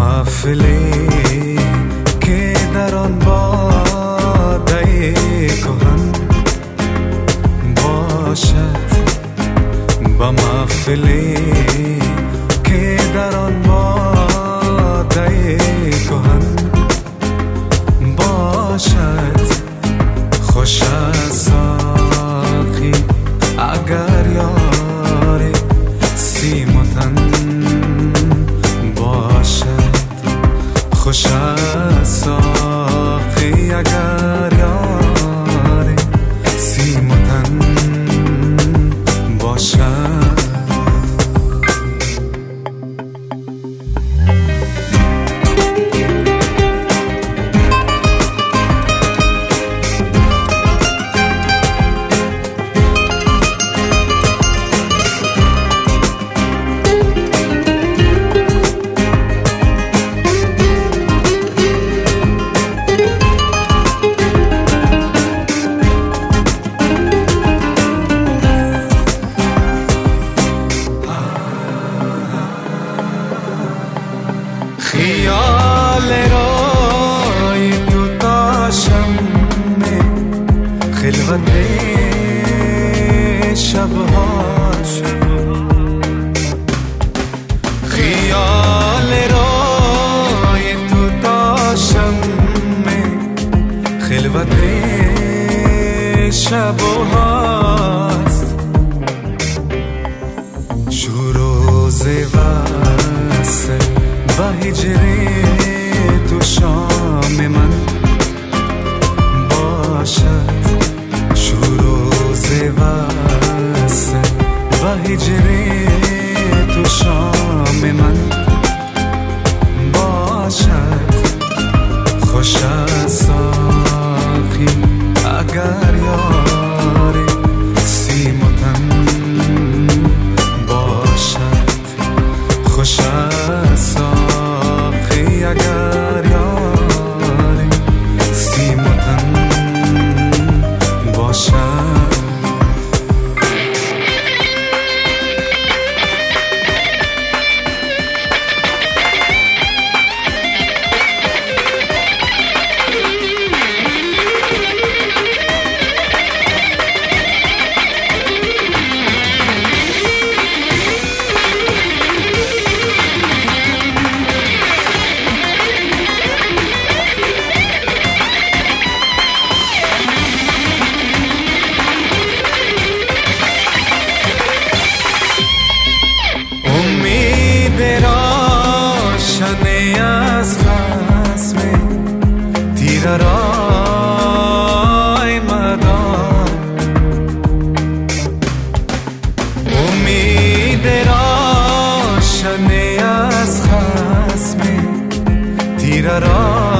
محفلی که در آن باده کهن باشد، با محفلی که در آن باده کهن باشد، خوش از ساقی اگر یار سیم و تن باشد، خوش از ساقی اگر یار سیم و تن باشد. خیال رای تو داشتم خلوت شبهاش، خیال رای تو داشتم خلوت شبهاست، شروع وصل و هجری تو شام من باشد، شروع وصل و هجری تو شام من باشد، خوش از ساقی اگر یار سیم و تن باشد، خوش از ساقی اگر یار سیم و تن باشد. از خصم تیر رای مدار، امید روشن از خصم تیر رای